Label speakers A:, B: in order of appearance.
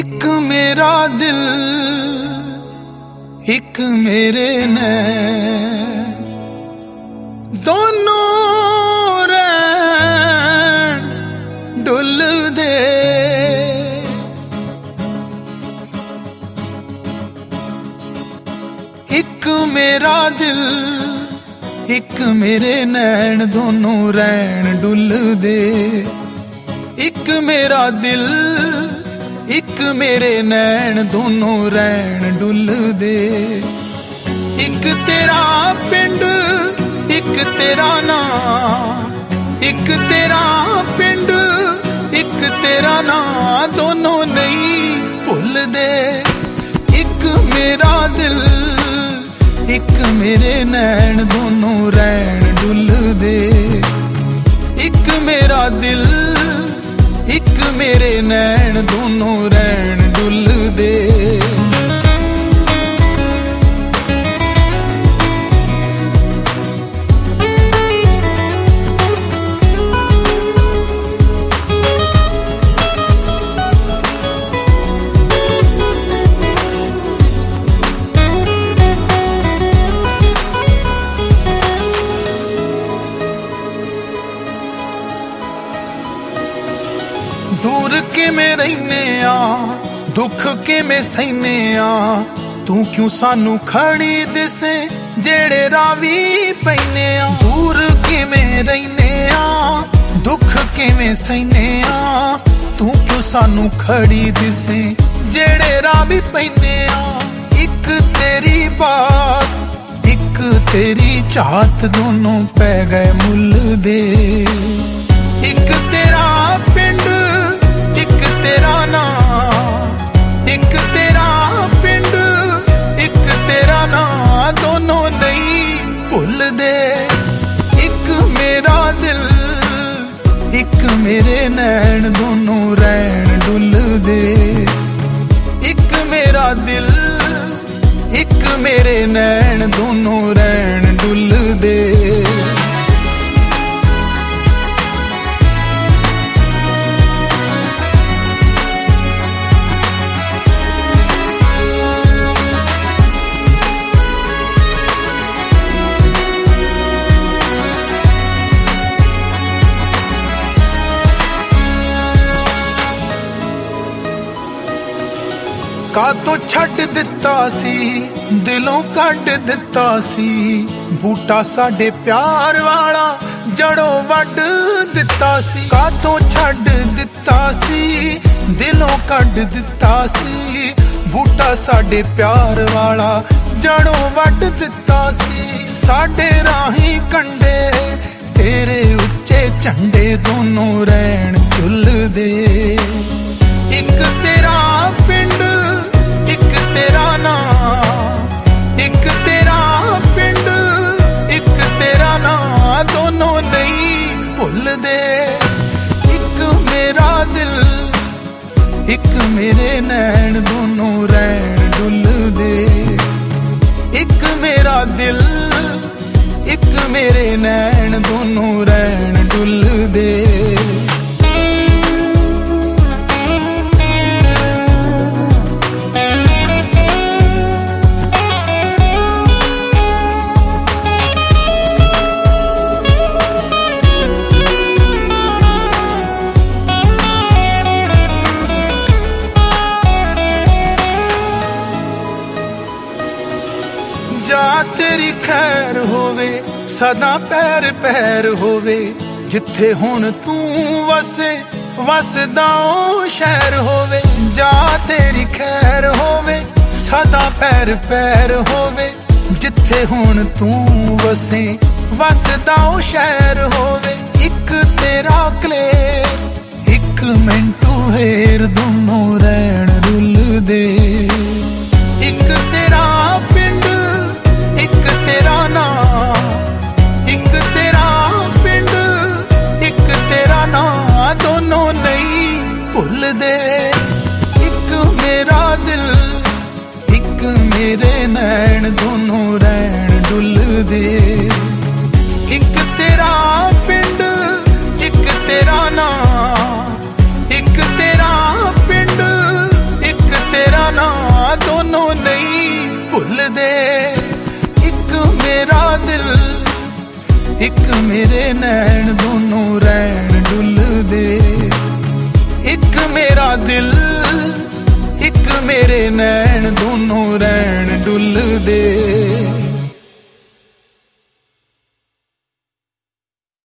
A: एक मेरा दिल एक मेरे नैन दोनों रैन डुल दे। एक मेरा दिल एक मेरे नैन दोनों रैन डुल दे। एक मेरा दिल एक मेरे नैन दोनों रैन डुल दे। एक तेरा पिंड एक तेरा नाम, एक तेरा पिंड एक तेरा नाम दोनों नहीं भुल दे। एक मेरा दिल एक मेरे नैन दोनों रैन डुल दे। एक मेरा दिल एक मेरे नैन दोनों रैन डुल दे। दूर के में रहने आ दुख के में सहने आ, तू क्यों सानू खड़ी दिसे जेड़े रावी पैने आ। दूर के में रहने आ दुख के में सहने आ, तू क्यों सानू खड़ी दिसे जेड़े रावी पैने आ। एक तेरी बात एक तेरी चाहत दोनों पै गए मुल दे। एक तेरा पिंड एक तेरा नाम, एक तेरा पिंड एक तेरा नाम दोनों नहीं भुल दे। एक मेरा दिल एक मेरे नैन दोनों रैन डुल दे। एक मेरा दिल एक मेरे नैन दोनों रैन डुल दे। का तो छड्ड दिता सी दिलों कढ दिता सी, बूटा साडे प्यार वाला जड़ों वड दिता सी। का तो छड्ड दिता सी दिलों कढ दिता सी, बूटा साडे प्यार वाला जड़ों वड दिता सी। साडे राही कंडे तेरे उच्चे झंडे दोनों रैन झुल दे। एक तेरा पिंड एक तेरा नाम, एक तेरा पिंड एक तेरा नाम दोनों नहीं भुल दे। एक मेरा दिल एक मेरे नैन दोनों रैन डुल दे। एक मेरा दिल एक मेरे नैन दोनों रैन डुल दे। जा तेरी खैर होवे सदा पैर पैर होवे, जिथे हुण तू वसे वसदा ओ शहर होवे। जा तेरी खैर होवे सदा पैर पैर होवे, जिथे हुण तू वसे वसदा ओ शहर होवे। एक तेरा कलेर एक मिंटू हेर दोनों रैन रुल दे। एक तेरा पिंड एक तेरा नाम, एक तेरा पिंड एक तेरा नाम दोनों नहीं भुल दे। एक मेरा दिल एक मेरे नैन दोनों रैन डुल दे। एक तेरा पिंड एक तेरा नाम, एक तेरा पिंड एक ਭੁੱਲਦੇ। ਇੱਕ ਮੇਰਾ ਦਿਲ ਇੱਕ ਮੇਰੇ ਨੈਣ ਦੋਨੋਂ ਰਹਿਣ ਡੁੱਲਦੇ। ਇੱਕ ਮੇਰਾ ਦਿਲ ਇੱਕ ਮੇਰੇ ਨੈਣ ਦੋਨੋਂ ਰਹਿਣ ਡੁੱਲਦੇ।